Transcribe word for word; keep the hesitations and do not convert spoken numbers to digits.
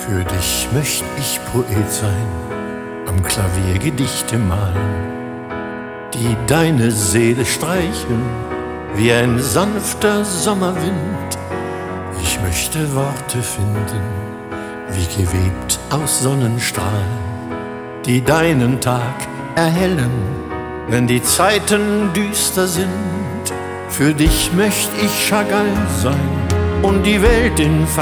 Für dich möcht ich Poet sein, am Klavier Gedichte malen, die deine Seele streichen, wie ein sanfter Sommerwind. Ich möchte Worte finden, wie gewebt aus Sonnenstrahlen, die deinen Tag erhellen, wenn die Zeiten düster sind. Für dich möcht ich Chagall sein und die Welt in